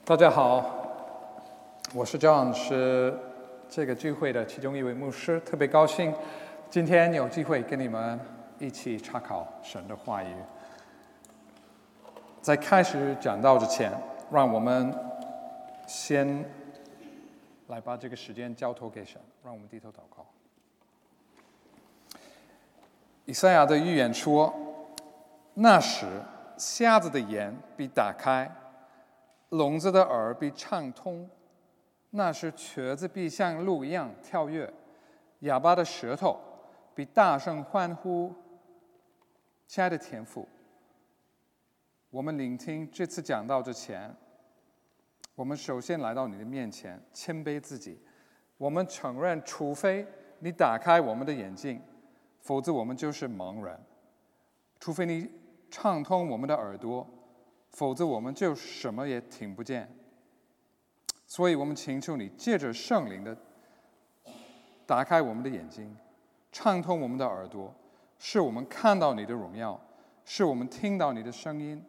大家好，我是 John， 是这个聚会的其中一位牧师，特别高兴今天有机会跟你们一起查考神的话语。在开始讲道之前，让我们先来把这个时间交托给神，让我们低头祷告。以赛亚的预言说，那时瞎子的眼必打开，聋子的耳必畅通，那时瘸子必像鹿一样跳跃，哑巴的舌头必大声欢呼。亲爱的天父，我们聆听这次讲道之前，我们首先来到你的面前，谦卑自己。我们承认，除非你打开我们的眼睛，否则我们就是盲人；除非你畅通我们的耳朵，否则我们就什么也听不见。所以我们请求你借着圣灵的打开我们的眼睛，畅通我们的耳朵，使我们看到你的荣耀，使我们听到你的声音。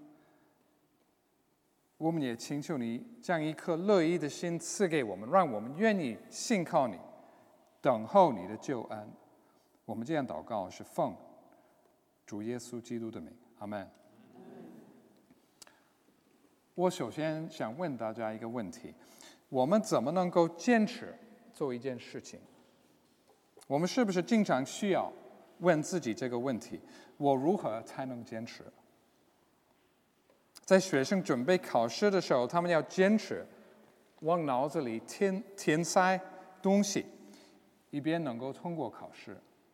我们也请求你将一颗乐意的心赐给我们，让我们愿意信靠你，等候你的救恩。我们这样祷告是奉主耶稣基督的名，阿们。我首先想问大家一个问题：我们怎么能够坚持做一件事情？我们是不是经常需要问自己这个问题：我如何才能坚持？在学生准备考试的时候，他们要坚持往脑子里填塞东西，以便能够通过考试。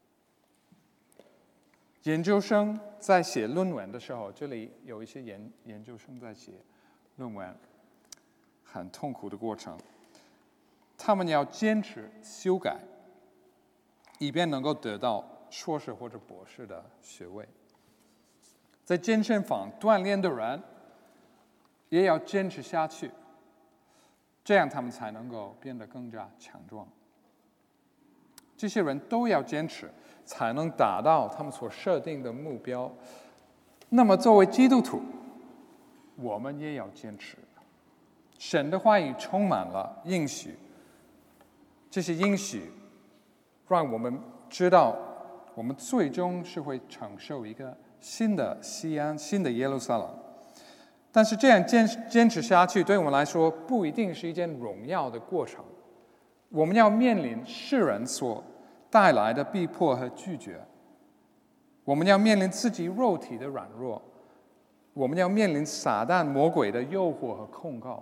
研究生在写论文的时候，这里有一些研究生在写论文，很痛苦的过程。他们要坚持修改，以便能够得到硕士或者博士的学位。在健身房锻炼的人也要坚持下去，这样他们才能够变得更加强壮。这些人都要坚持，才能达到他们所设定的目标。那么作为基督徒，我们也要坚持。神的话语充满了应许，这些应许让我们知道，我们最终是会承受一个新的西安、新的耶路撒冷。但是这样坚持下去，对我们来说不一定是一件荣耀的过程。我们要面临世人所带来的逼迫和拒绝，我们要面临自己肉体的软弱，我们要面临撒旦魔鬼的诱惑和控告。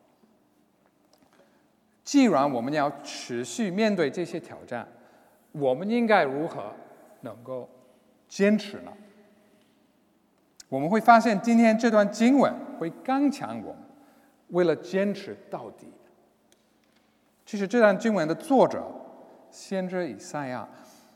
既然我们要持续面对这些挑战，我们应该如何能够坚持呢？我们会发现今天这段经文会刚强我们，为了坚持到底。其实这段经文的作者先知以赛亚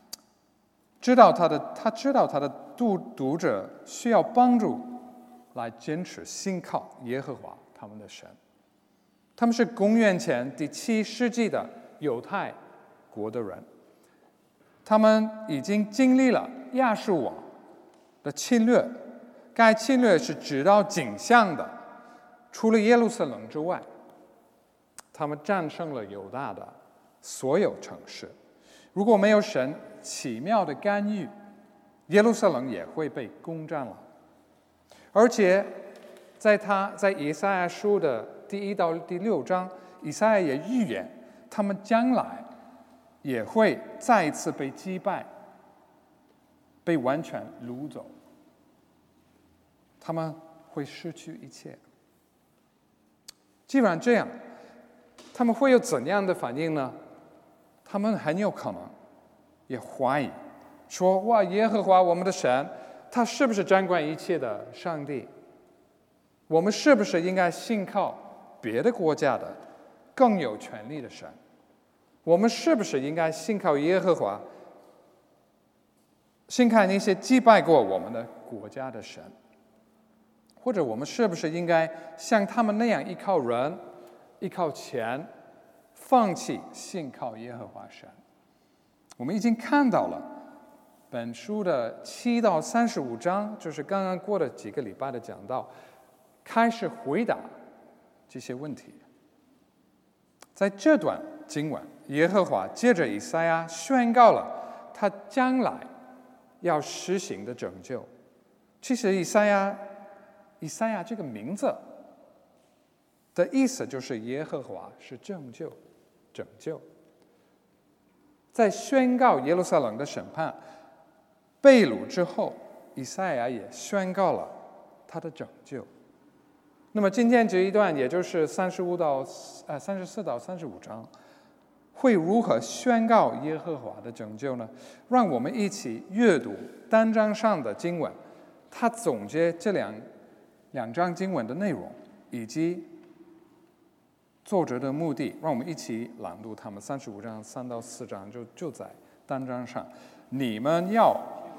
他知道他的读者需要帮助来坚持信靠耶和华他们的神。他们是公元前第7世纪的犹太国的人，他们已经经历了亚述王的侵略，该侵略是直到颈项的，除了耶路撒冷之外，他们战胜了犹大的所有城市。如果没有神奇妙的干预，耶路撒冷也会被攻占了。而且在以赛亚书的第1到第6章，以赛亚也预言他们将来也会再一次被击败，被完全掳走，他们会失去一切。既然这样，他们会有怎样的反应呢？他们很有可能也怀疑，说：哇，耶和华我们的神，他是不是掌管一切的上帝？我们是不是应该信靠别的国家的更有权力的神？我们是不是应该信靠耶和华，信靠那些击败过我们的国家的神？或者我们是不是应该像他们那样依靠人、依靠钱，放弃信靠耶和华神？我们已经看到了本书的7到35章，就是刚刚过的几个礼拜的讲道，开始回答这些问题。在这段经文，耶和华接着以赛亚宣告了他将来要施行的拯救。其实以赛亚这个名字的意思就是耶和华是拯救。在宣告耶路撒冷的审判被掳之后，以赛亚也宣告了他的拯救。那么今天这一段，也就是34到35章，会如何宣告耶和华的拯救呢？让我们一起阅读单章上的经文，他总结这两章经文的内容以及作者的目的，让我们一起朗读他们35章3到4章，就在单章上。你们要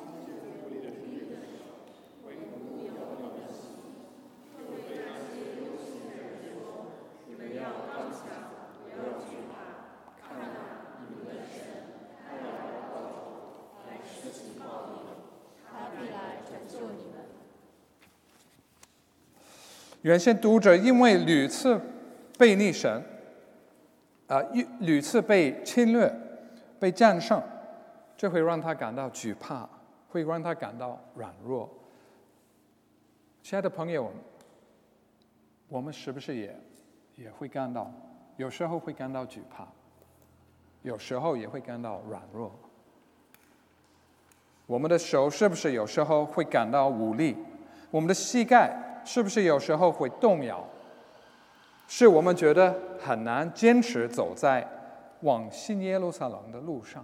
原先读者因为屡次被逆神，屡次被侵略、被战胜，这会让他感到惧怕，会让他感到软弱。亲爱的朋友，我们是不是也会感到，有时候会感到惧怕，有时候也会感到软弱？我们的手是不是有时候会感到无力？我们的膝盖是不是有时候会动摇？是我们觉得很难坚持走在往新耶路撒冷的路上。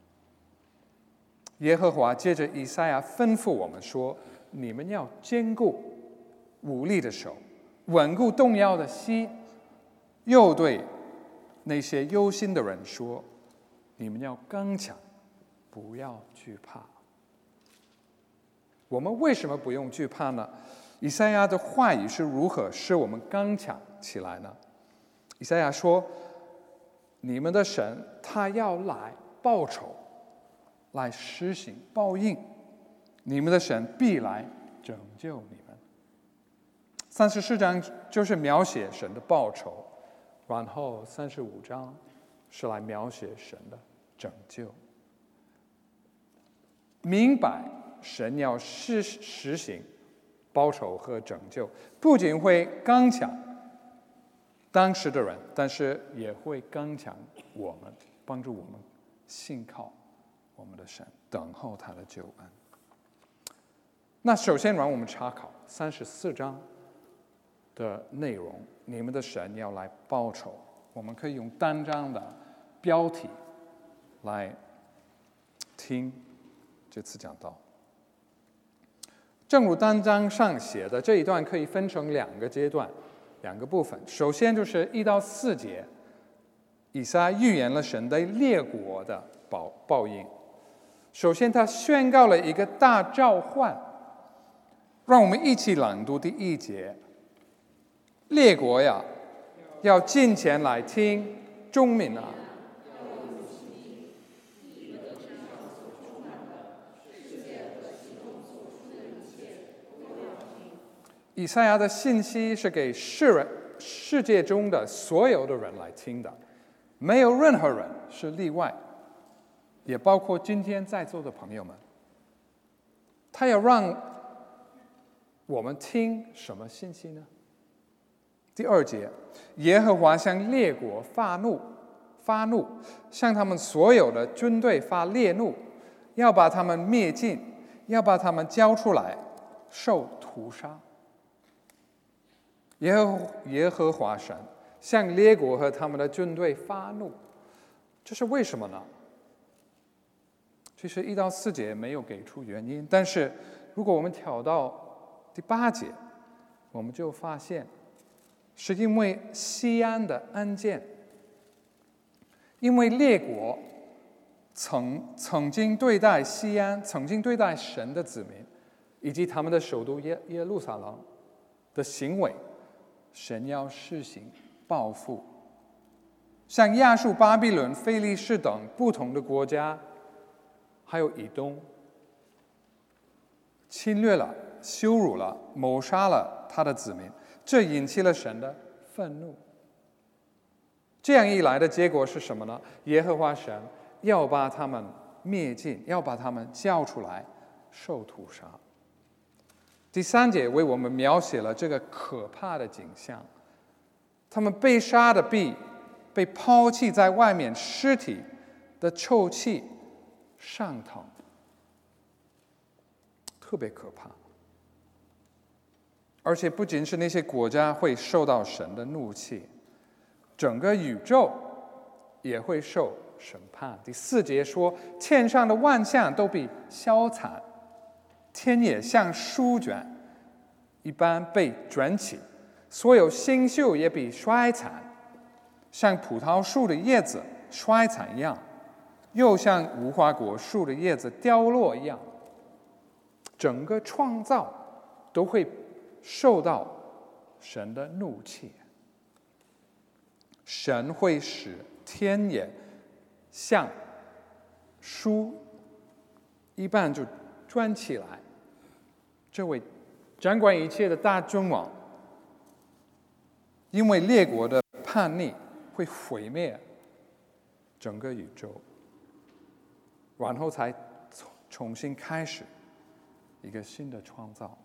耶和华接着以赛亚吩咐我们说：你们要坚固无力的手，稳固动摇的膝。又对那些忧心的人说：你们要刚强，不要惧怕。我们为什么不用惧怕呢？以赛亚的话语是如何使我们刚强起来呢？以赛亚说：你们的神他要来报仇，来施行报应，你们的神必来拯救你们。34章就是描写神的报仇，然后35章是来描写神的拯救。明白神要实行报仇和拯救，不仅会刚强当时的人，但是也会刚强我们，帮助我们信靠我们的神，等候他的救恩。那首先让我们查考34章的内容，你们的神要来报仇。我们可以用单章的标题来听这次讲道。正如单章上写的，这一段可以分成两个阶段，两个部分。首先就是1到4节，以赛亚预言了神对列国的报应。首先他宣告了一个大召唤，让我们一起朗读第1节：列国呀，要近前来听；众民啊，以赛亚的信息是给世界中的所有的人来听的，没有任何人是例外，也包括今天在座的朋友们。他要让我们听什么信息呢？第2节，耶和华向列国发怒，向他们所有的军队发烈怒，要把他们灭尽，要把他们交出来受屠杀。耶和华神向列国和他们的军队发怒，这是为什么呢？其实1到4节没有给出原因，但是如果我们跳到第8节，我们就发现是因为西安的案件，因为列国曾经对待西安，曾经对待神的子民以及他们的首都耶路撒冷的行为，神要施行报复，像亚述、巴比伦、非利士等不同的国家，还有以东，侵略了、羞辱了、谋杀了他的子民，这引起了神的愤怒。这样一来的结果是什么呢？耶和华神要把他们灭尽，要把他们交出来受屠杀。第3节为我们描写了这个可怕的景象，他们被杀的臂被抛弃在外面，尸体的臭气上腾，特别可怕。而且不仅是那些国家会受到神的怒气，整个宇宙也会受审判。第4节说，天上的万象都被消残，天也像书卷一般被卷起，所有星宿也被衰残，像葡萄树的叶子衰残一样，又像无花果树的叶子掉落一样。整个创造都会受到神的怒气。神会使天也像书一般就卷起来。这位掌管一切的大君王，因为列国的叛逆，会毁灭整个宇宙，然后才重新开始一个新的创造。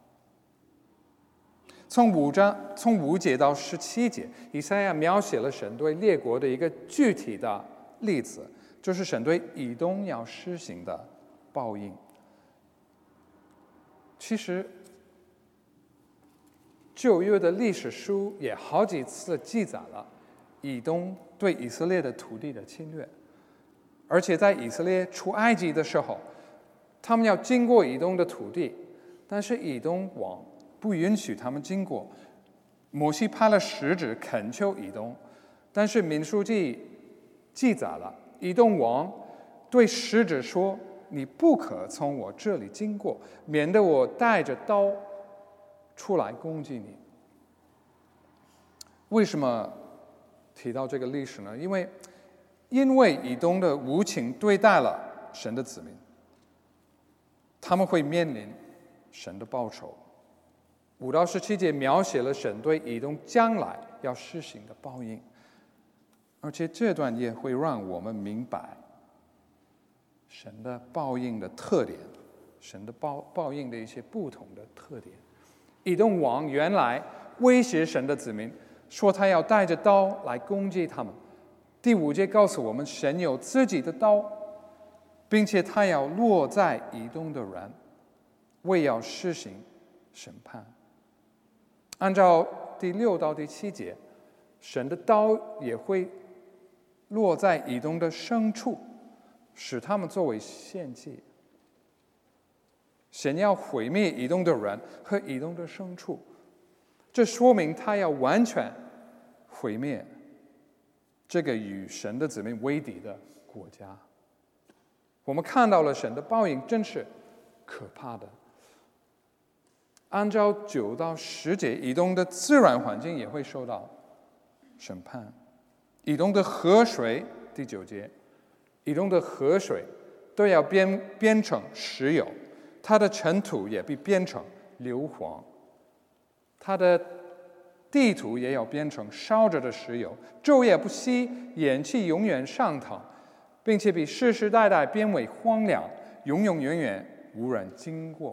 从5节到17节，以赛亚描写了神对列国的一个具体的例子，就是神对以东要施行的报应。其实旧约的历史书也好几次记载了以东对以色列的土地的侵略，而且在以色列出埃及的时候，他们要经过以东的土地，但是以东王不允许他们经过。摩西派了使者恳求以东，但是民数记记载了以东王对使者说，你不可从我这里经过，免得我带着刀出来攻击你。为什么提到这个历史呢？因为以东的无情对待了神的子民，他们会面临神的报仇。5到17节描写了神对以东将来要施行的报应，而且这段也会让我们明白神的报应的特点，神的报应的一些不同的特点。以东王原来威胁神的子民，说他要带着刀来攻击他们。第5节告诉我们，神有自己的刀，并且他要落在以东的人，为要施行审判。按照第6到第7节，神的刀也会落在以东的牲畜，使他们作为献祭。神要毁灭以东的人和以东的牲畜，这说明他要完全毁灭这个与神的子民为敌的国家。我们看到了神的报应真是可怕的。按照9到10节，以东的自然环境也会受到审判。以东的河水，第9节，以东的河水都要变成石油，它的尘土也被变成硫磺，它的地土也要变成烧着的石油，昼夜不息，烟气永远上腾，并且被世世代代变为荒凉，永永远远无人经过。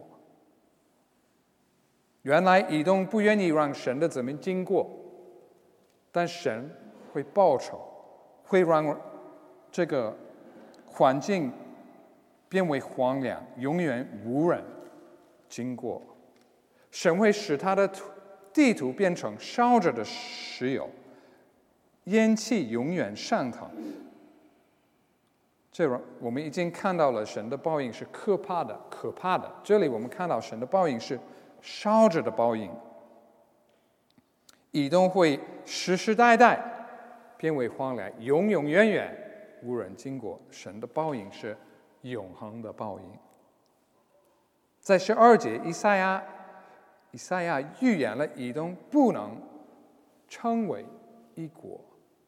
原来以东不愿意让神的子民经过，但神会报仇，会让这个环境变为荒凉，永远无人经过。神会使他的地土变成烧着的石油，烟气永远上腾。我们已经看到了神的报应是可怕的。这里我们看到神的报应是烧着的报应。以东会世世代代变为荒凉，永永远远无人经过。神的报应是永恒的报应。在12节，以赛亚预言了以东不能称为一国。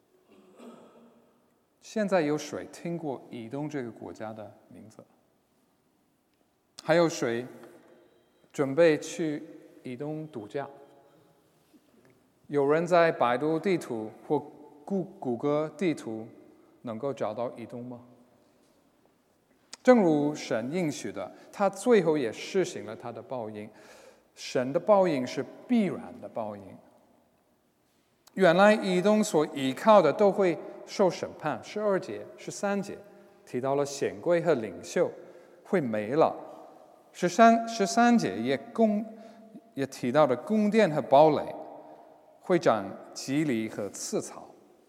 现在有谁听过以东这个国家的名字？还有谁准备去以东度假？ 有人在百度地图或谷歌地图能够找到以东吗？正如神应许的，他最后也施行了他的报应。神的报应是必然的报应。原来以东所依靠的都会受审判，12节、13节提到了显贵和领袖会没了，13节也提到了宫殿和堡垒会长棘藜和刺草。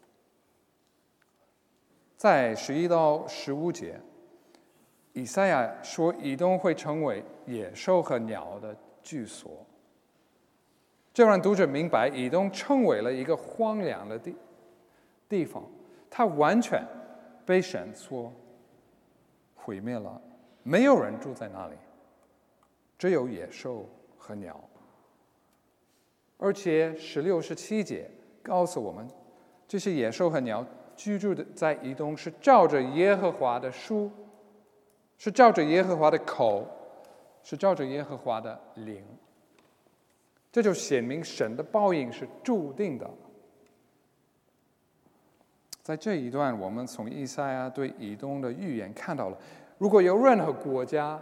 在11到15节，以赛亚说以东会成为野兽和鸟的居所，这让读者明白以东成为了一个荒凉的地方，它完全被神所毁灭了，没有人住在那里，只有野兽和鸟。而且16、17节告诉我们，这些野兽和鸟居住的在以东是照着耶和华的书，是照着耶和华的口，是照着耶和华的灵。这就显明神的报应是注定的。在这一段，我们从以赛亚对以东的预言看到了，如果有任何国家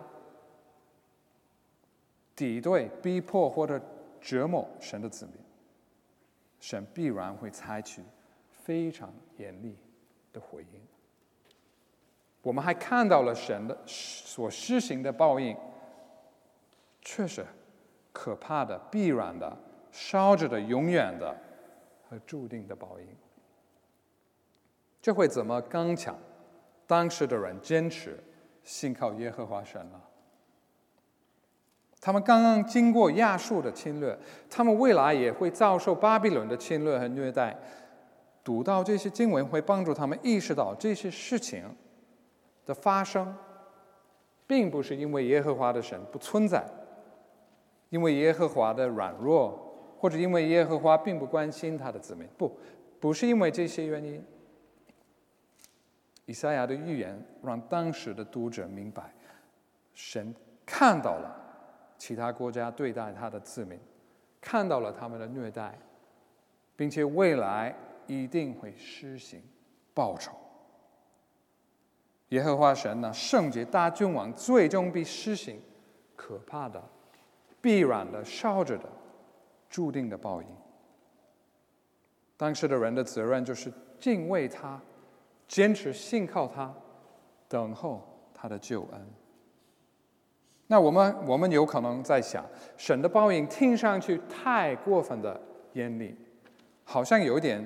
敌对、逼迫或者折磨神的子民，神必然会采取非常严厉的回应。我们还看到了神的所施行的报应，确实可怕的、必然的、烧着的、永远的和注定的报应。这会怎么刚强当时的人坚持信靠耶和华神呢？他们刚刚经过亚述的侵略，他们未来也会遭受巴比伦的侵略和虐待。读到这些经文会帮助他们意识到，这些事情的发生并不是因为耶和华的神不存在，因为耶和华的软弱，或者因为耶和华并不关心他的子民，不是因为这些原因。以赛亚的预言让当时的读者明白，神看到了其他国家对待他的子民，看到了他们的虐待，并且未来一定会施行报酬。耶和华神呢，圣洁大君王，最终必施行可怕的、必然的、烧着的、注定的报应。当时的人的责任就是敬畏他，坚持信靠他，等候他的救恩。那我们有可能在想，神的报应听上去太过分的严厉，好像有点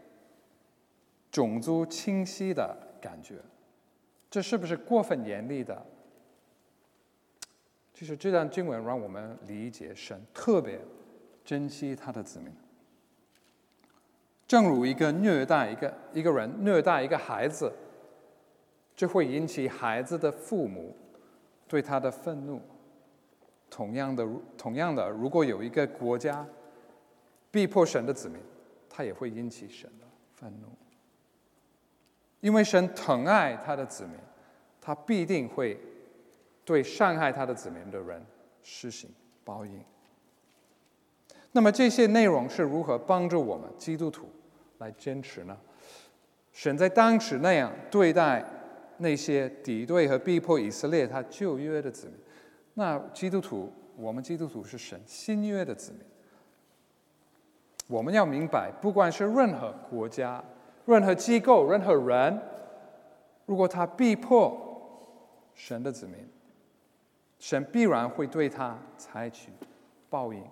种族清晰的感觉，这是不是过分严厉的？其实这段经文让我们理解神特别珍惜他的子民。正如一个人虐待一个孩子，这会引起孩子的父母对他的愤怒。同样的，如果有一个国家逼迫神的子民，他也会引起神的愤怒。因为神疼爱他的子民，他必定会对伤害他的子民的人施行报应。那么这些内容是如何帮助我们基督徒来坚持呢？神在当时那样对待那些敌对和逼迫以色列他旧约的子民，那我们基督徒是神新约的子民。我们要明白，不管是任何国家、任何机构、任何人，如果他逼迫神的子民，神必然会对他采取报应。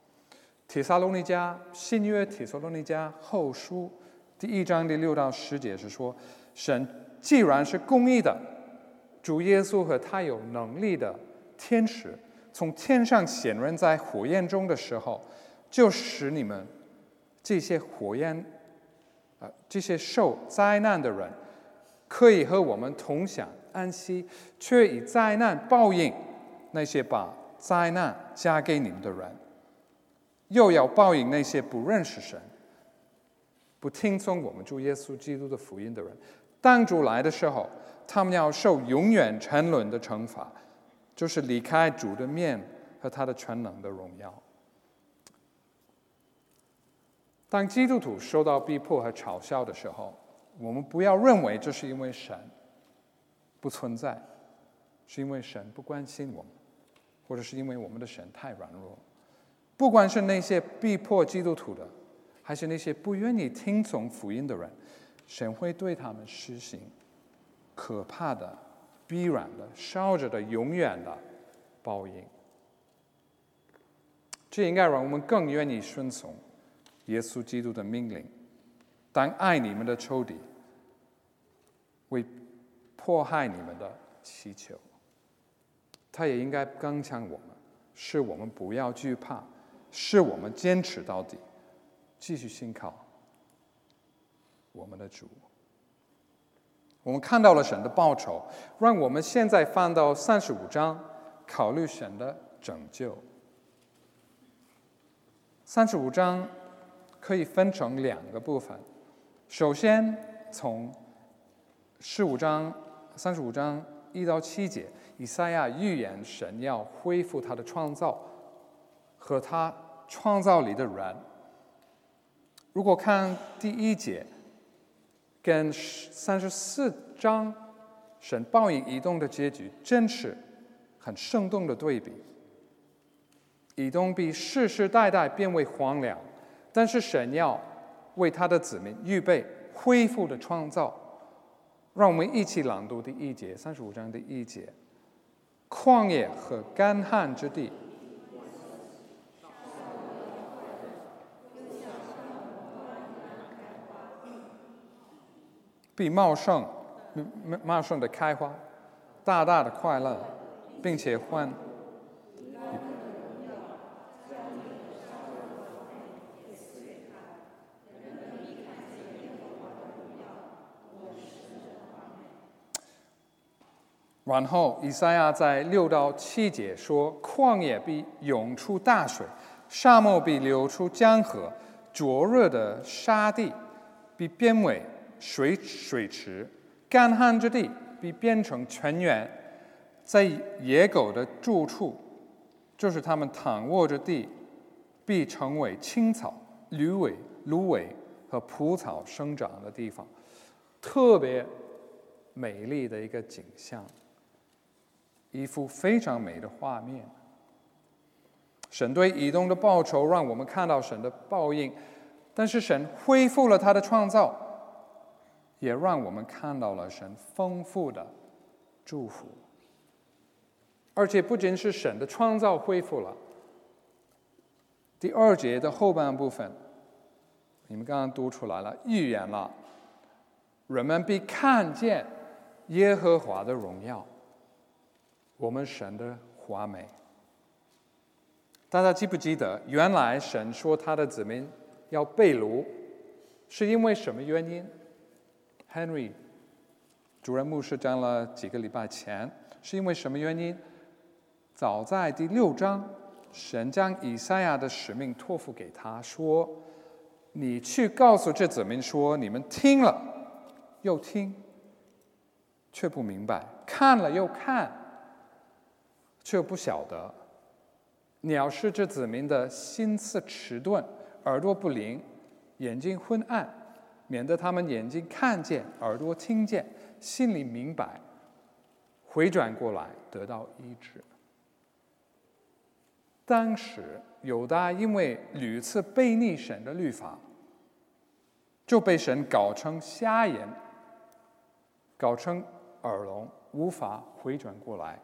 新约帖撒罗尼迦后书第1章第6到10节是说，神既然是公义的，主耶稣和他有能力的天使从天上显现在火焰中的时候，就使你们这些这些受灾难的人可以和我们同享安息，却以灾难报应那些把灾难加给你们的人，又要报应那些不认识神、不听从我们主耶稣基督的福音的人。当主来的时候，他们要受永远沉沦的惩罚，就是离开主的面和他的全能的荣耀。 当基督徒受到逼迫和嘲笑的时候，我们不要认为这是因为神不存在，是因为神不关心我们，或者是因为我们的神太软弱。不管是那些逼迫基督徒的，还是那些不愿意听从福音的人，神会对他们施行可怕的、逼软的、烧着的、永远的报应。这应该让我们更愿意顺从耶稣基督的命令，当爱你们的仇敌，为迫害你们的祈求。他也应该刚强我们，使我们不要惧怕，使我们坚持到底，继续信靠我们的主。我们看到了神的报酬，让我们现在翻到35章，考虑神的拯救。35章可以分成2个部分。首先，从35章1到7节，以赛亚预言神要恢复他的创造和他创造里的人。如果看第1节跟34章神报应以东的结局，真是很生动的对比。以东必世世代代变为荒凉，但是神要为他的子民预备恢复的创造。让我们一起朗读第1节，35章第1节：旷野和干旱之地，必茂盛的开花，大大的快乐，并且然后以赛亚在6到7节说：旷野必涌出大水，沙漠必流出江河，灼热的沙地必变为水池，干旱之地必变成泉源，在野狗的住处，就是他们躺卧着地，必成为青草、芦苇和蒲草生长的地方。特别美丽的一个景象，一幅非常美的画面。神对以东的报酬让我们看到神的报应，但是神恢复了他的创造，也让我们看到了神丰富的祝福。而且不仅是神的创造恢复了，第2节的后半部分，你们刚刚读出来了，预言了人们必看见耶和华的荣耀，我们神的华美。大家记不记得，原来神说他的子民要被掳，是因为什么原因？ Henry 主任牧师讲了几个礼拜前，是因为什么原因？早在第6章，神将以赛亚的使命托付给他，说：你去告诉这子民说，你们听了又听，却不明白；看了又看，却不晓得。你要使这子民的心思迟钝，耳朵不灵，眼睛昏暗，免得他们眼睛看见，耳朵听见，心里明白，回转过来得到医治。当时犹大因为屡次背逆神的律法，就被神搞成瞎眼，搞成耳聋，无法回转过来。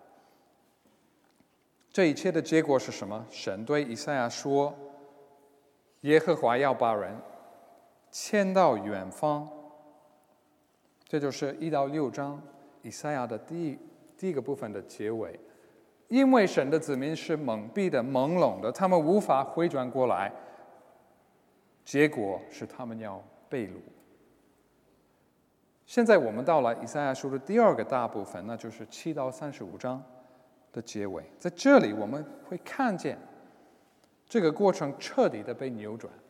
这一切的结果是什么？神对以赛亚说：耶和华要把人迁到远方。这就是1到6章以赛亚的第一个部分的结尾。因为神的子民是蒙蔽的、朦胧的，他们无法回转过来，结果是他们要被掳。现在我们到了以赛亚书的第2个大部分，那就是7到35章的结尾。在这里我们会看见这个过程彻底的被扭转。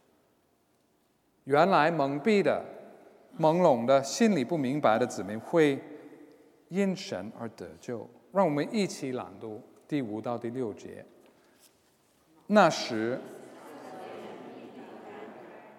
原来蒙蔽的、朦胧的、心里不明白的子民会因神而得救。让我们一起朗读第5到第6节。那时，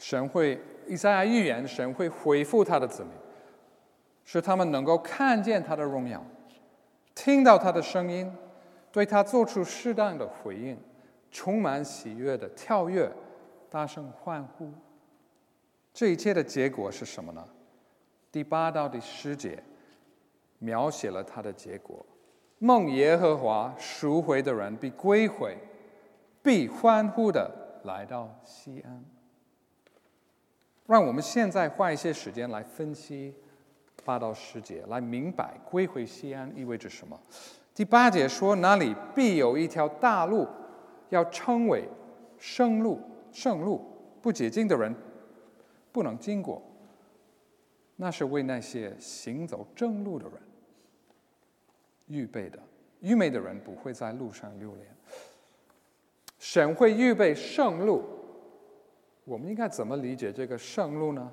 以赛亚预言神会恢复他的子民，使他们能够看见他的荣耀，听到他的声音，对他做出适当的回应，充满喜悦的跳跃，大声欢呼。这一切的结果是什么呢？第8到第10节描写了他的结果：蒙耶和华赎回的人必归回，必欢呼的来到西安。让我们现在花一些时间来分析8到10节，来明白归回西安意味着什么。第8节说，那里必有一条大路，要称为圣路，不洁净的人不能经过，那是为那些行走正路的人预备的。愚昧的人不会在路上流连。神会预备圣路，我们应该怎么理解这个圣路呢？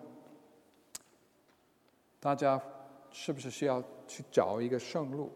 大家是不是需要去找一个圣路？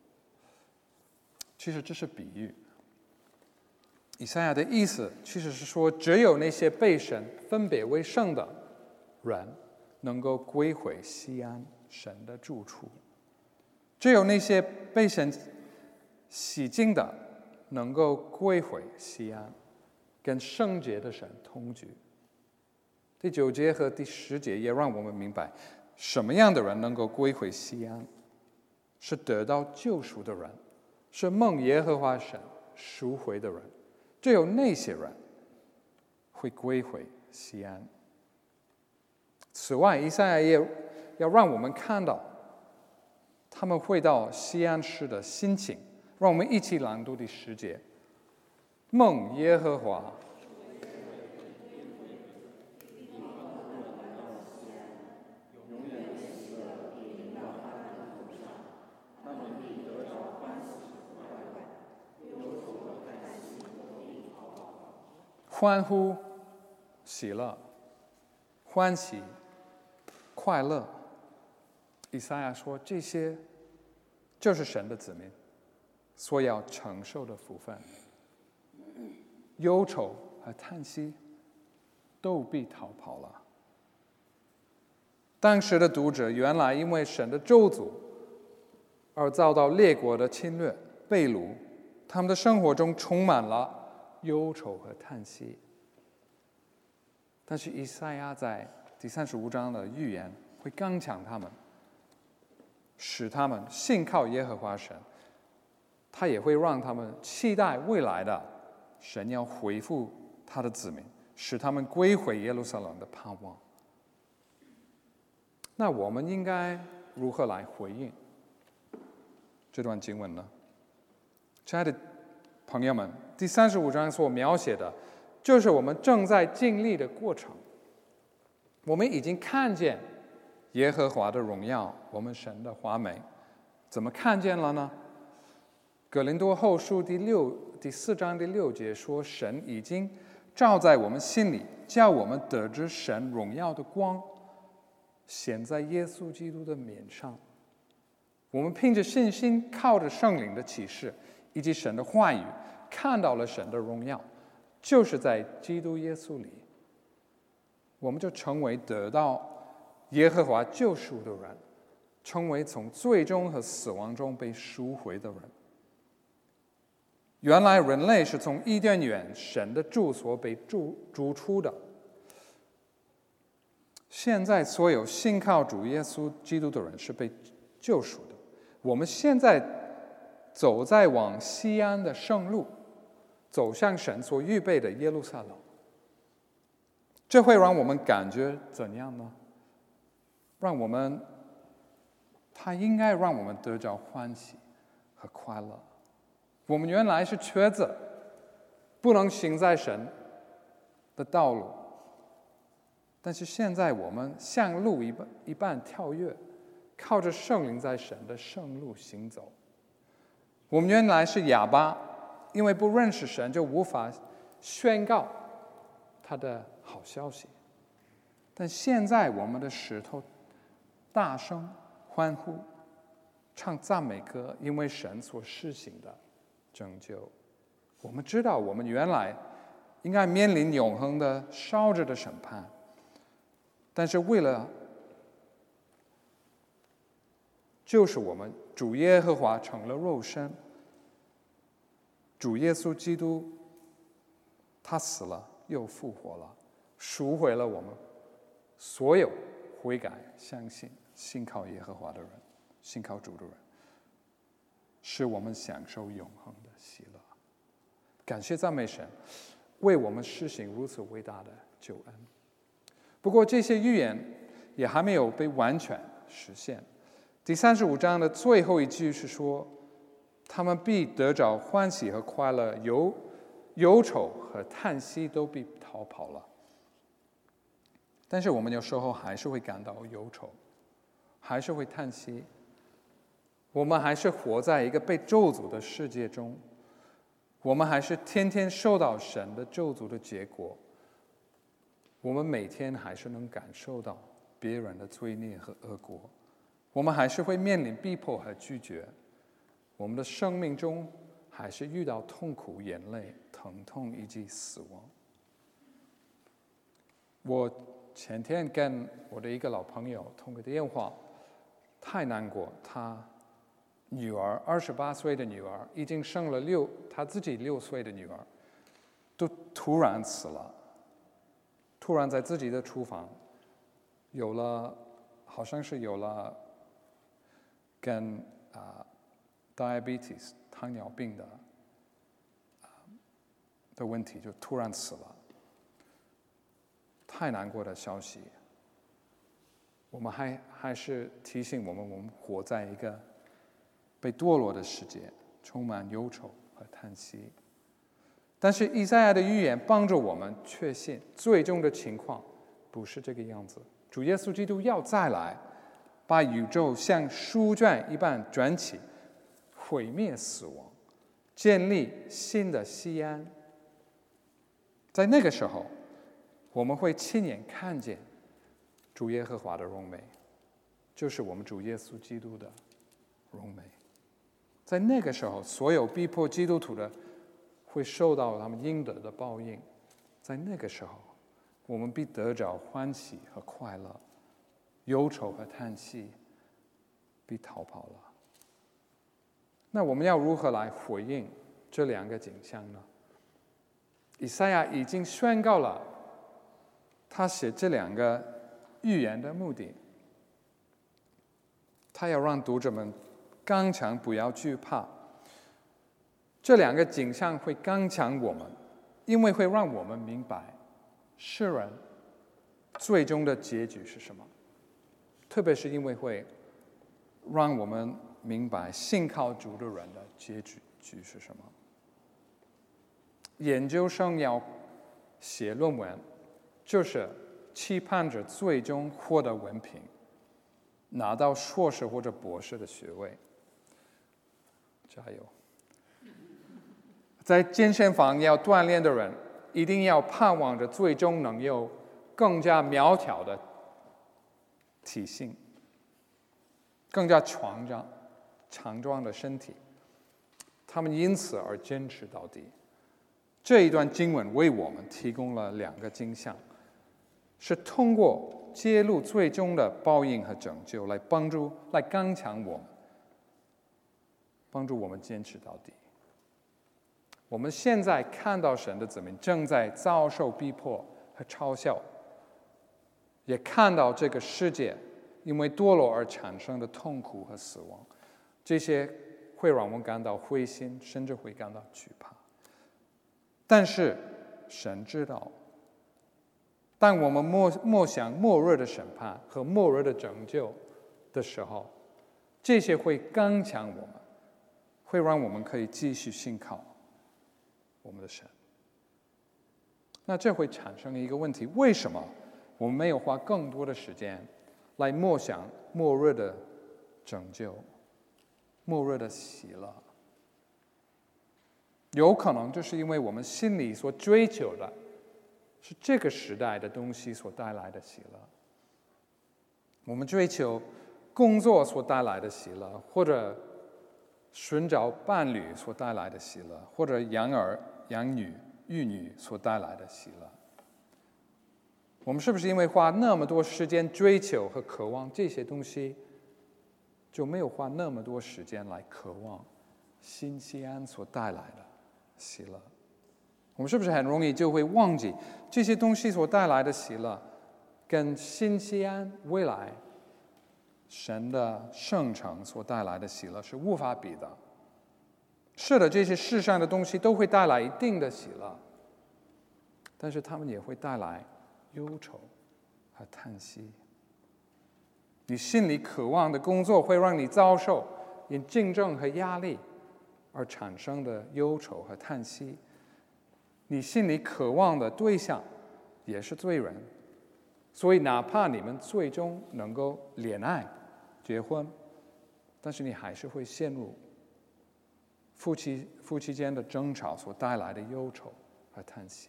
其实这是比喻。以赛亚的意思其实是说，只有那些被神分别为圣的人能够归回西安，神的住处。只有那些被神洗净的能够归回西安，跟圣洁的神同居。第9节和第10节也让我们明白，什么样的人能够归回西安？是得到救赎的人，是蒙耶和华神赎回的人。只有那些人会归回西安。此外，以赛亚也要让我们看到他们会到西安时的心情。让我们一起朗读第10节：蒙耶和华欢呼、喜乐、欢喜、快乐。以赛亚说，这些就是神的子民所要承受的福分。忧愁和叹息都必逃跑了。当时的读者原来因为神的咒诅而遭到列国的侵略、被掳，他们的生活中充满了忧愁和叹息。但是以赛亚在第35章的预言会刚强他们，使他们信靠耶和华神。他也会让他们期待未来的神要恢复他的子民，使他们归回耶路撒冷的盼望。那我们应该如何来回应这段经文呢？亲爱的朋友们，第35章所描写的就是我们正在经历的过程。我们已经看见耶和华的荣耀，我们神的华美。怎么看见了呢？哥林多后书第4章第6节说，神已经照在我们心里，叫我们得知神荣耀的光显在耶稣基督的面上。我们凭着信心，靠着圣灵的启示以及神的话语，看到了神的荣耀，就是在基督耶稣里，我们就成为得到耶和华救赎的人，成为从罪中和死亡中被赎回的人。原来人类是从伊甸园神的住所被逐出的，现在所有信靠主耶稣基督的人是被救赎的。我们现在走在往西安的圣路，走向神所预备的耶路撒冷。这会让我们感觉怎样呢？它应该让我们得着欢喜和快乐。我们原来是瘸子，不能行在神的道路，但是现在我们像鹿一般跳跃，靠着圣灵在神的圣路行走。我们原来是哑巴，因为不认识神，就无法宣告他的好消息，但现在我们的舌头大声欢呼，唱赞美歌，因为神所施行的拯救。我们知道我们原来应该面临永恒的烧着的审判， 但是为了就是我们，主耶和华成了肉身，主耶稣基督他死了又复活了，赎回了我们所有悔改相信信靠耶和华的人，信靠主的人，使我们享受永恒的喜乐。感谢赞美神为我们施行如此伟大的救恩。不过这些预言也还没有被完全实现。第35章的最后一句是说，他们必得着欢喜和快乐，忧愁和叹息都必逃跑了。但是我们有时候还是会感到忧愁，还是会叹息。我们还是活在一个被咒诅的世界中，我们还是天天受到神的咒诅的结果。我们每天还是能感受到别人的罪孽和恶果，我们还是会面临逼迫和拒绝，我们的生命中还是遇到痛苦、眼泪、疼痛以及死亡。我前天跟我的一个老朋友通个电话，太难过，他女儿28岁的女儿已经生了他自己6岁的女儿，都突然死了，突然在自己的厨房好像是有了跟diabetes 糖尿病的问题，就突然死了。太难过的消息。我们还是提醒我们活在一个被堕落的世界，充满忧愁和叹息。但是以赛亚的预言帮助我们确信，最终的情况不是这个样子。主耶稣基督要再来，把宇宙像书卷一般转起，毁灭死亡，建立新的西安。在那个时候，我们会亲眼看见主耶和华的荣美，就是我们主耶稣基督的荣美。在那个时候，所有逼迫基督徒的会受到他们应得的报应。在那个时候，我们必得着欢喜和快乐，忧愁和叹息必逃跑了。那我们要如何来回应这两个景象呢？以赛亚已经宣告了他写这两个预言的目的，他要让读者们刚强，不要惧怕。这两个景象会刚强我们，因为会让我们明白世人最终的结局是什么，特别是因为会让我们明白信靠主的人的结局是什么。研究生要写论文，就是期盼着最终获得文凭，拿到硕士或者博士的学位。加油！在健身房要锻炼的人，一定要盼望着最终能有更加苗条的体型，更加强壮的身体。他们因此而坚持到底。这一段经文为我们提供了两个景象，是通过揭露最终的报应和拯救来刚强我们，帮助我们坚持到底。我们现在看到神的子民正在遭受逼迫和嘲笑，也看到这个世界因为堕落而产生的痛苦和死亡，这些会让我们感到灰心，甚至会感到惧怕。但是神知道，当我们默想末日的审判和末日的拯救的时候，这些会刚强我们，会让我们可以继续信靠我们的神。那这会产生一个问题，为什么我们没有花更多的时间来默想末日的拯救、末日的喜乐？有可能就是因为我们心里所追求的是这个时代的东西所带来的喜乐。我们追求工作所带来的喜乐，或者寻找伴侣所带来的喜乐，或者养儿、养女、育女所带来的喜乐。 我们是不是因为花那么多时间追求和渴望这些东西，就没有花那么多时间来渴望新西安所带来的喜乐？我们是不是很容易就会忘记这些东西所带来的喜乐，跟新西安未来神的圣城所带来的喜乐是无法比的？是的，这些世上的东西都会带来一定的喜乐，但是他们也会带来忧愁和叹息。你心里渴望的工作会让你遭受因竞争和压力而产生的忧愁和叹息。你心里渴望的对象也是罪人，所以哪怕你们最终能够恋爱结婚，但是你还是会陷入夫妻间的争吵所带来的忧愁和叹息。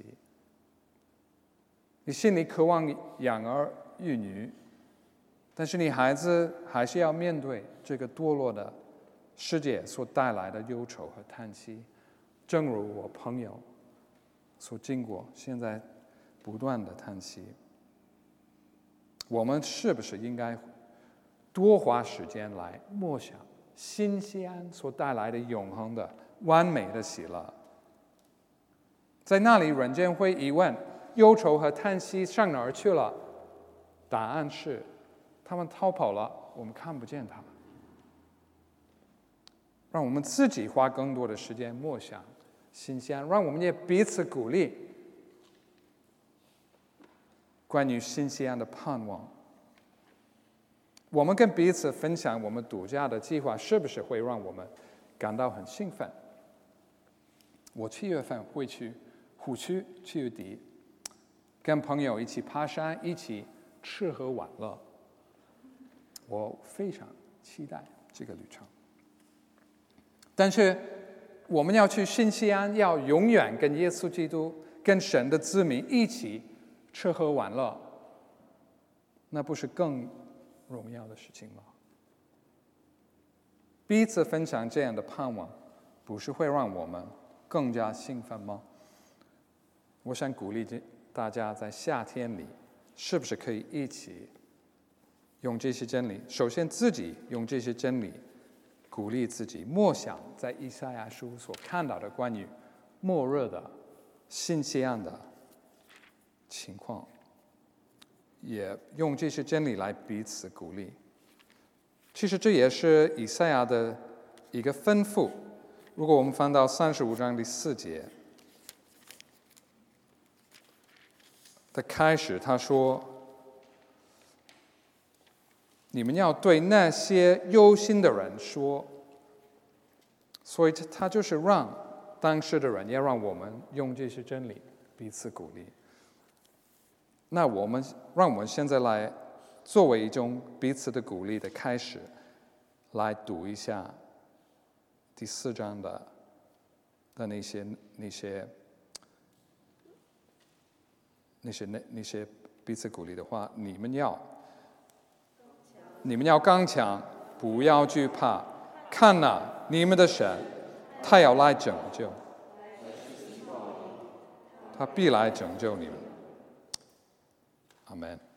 你心里渴望养儿育女，但是你孩子还是要面对这个堕落的世界所带来的忧愁和叹息。正如我朋友所经过，现在不断的叹息。我们是不是应该多花时间来默想新西安所带来的永恒的完美的喜乐？在那里人间会疑问忧愁和叹息上哪儿去了？答案是他们逃跑了，我们看不见他们。让我们自己花更多的时间默想新西安，让我们也彼此鼓励关于新西安的盼望。我们跟彼此分享我们度假的计划，是不是会让我们感到很兴奋？我7月份会去湖区7月底，跟朋友一起爬山，一起吃喝玩乐。我非常期待这个旅程。但是我们要去新西安，要永远跟耶稣基督、跟神的子民一起吃喝玩乐，那不是更荣耀的事情吗？彼此分享这样的盼望，不是会让我们更加兴奋吗？我想鼓励大家在夏天里，是不是可以一起用这些真理，首先自己用这些真理鼓励自己，默想在以赛亚书所看到的关于末日的新西安的情况，也用这些真理来彼此鼓励。其实这也是以赛亚的一个吩咐。如果我们翻到35章第4节的开始，他说：“你们要对那些忧心的人说。”所以他就是让当时的人，也让我们用这些真理彼此鼓励。那让我们现在来作为一种彼此的鼓励的开始，来读一下第4章的那些彼此鼓励的话。你们要刚强，不要惧怕。看哪，你们的神，他要来拯救，他必来拯救你们。阿们。